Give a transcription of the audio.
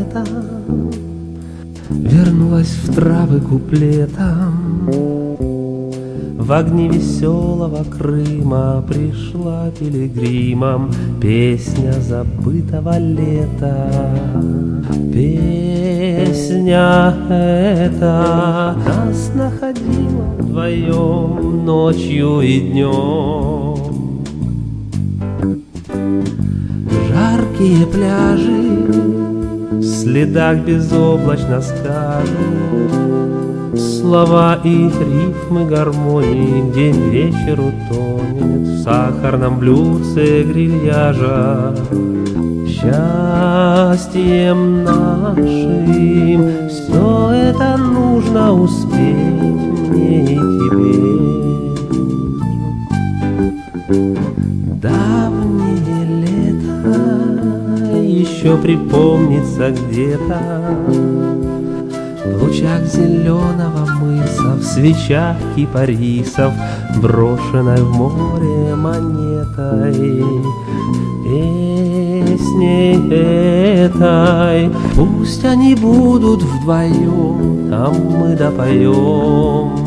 летом вернулась в травы куплетом. В огни веселого Крыма пришла пилигримом песня забытого лета. Песня эта нас находила вдвоем ночью и днем. Жаркие пляжи в следах безоблачно скажут слова и рифмы гармонии, где вечер утонет в сахарном блюдце грильяжа. Счастьем нашим все это нужно успеть мне и тебе. Давнее лето еще припомнится где-то в лучах зеленого мыса, в свечах кипарисов, брошенной в море монетой. Песней этой пусть они будут вдвоем, а мы допоем.